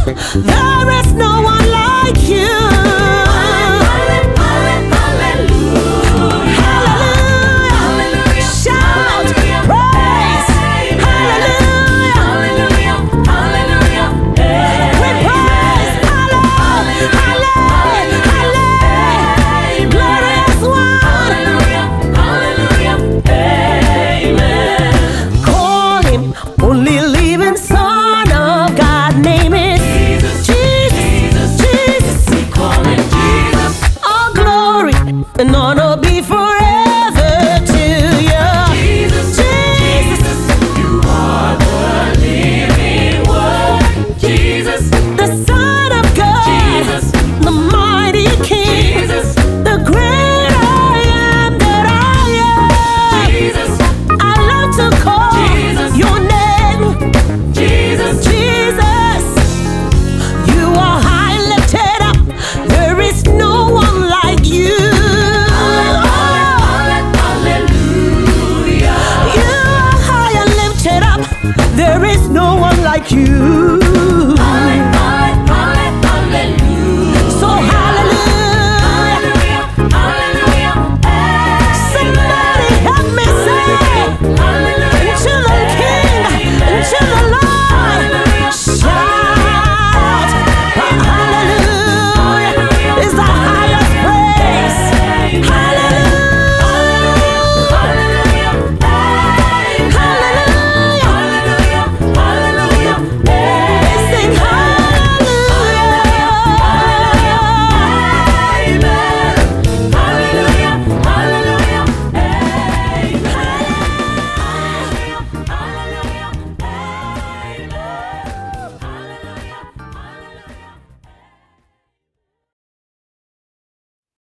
There is no one like you. Only living Son of God, name it Jesus, Jesus. We call him Jesus. All glory and honor be forever to you. Jesus, Jesus, you are the living Word. Jesus, the Son of God, Jesus, the mighty King, Jesus, the great I am that I am. Jesus, I love to call Jesus, your name. Jesus, Jesus, you are high lifted up. There is no one like you. hallelujah. You are high and lifted up. There is no one like you.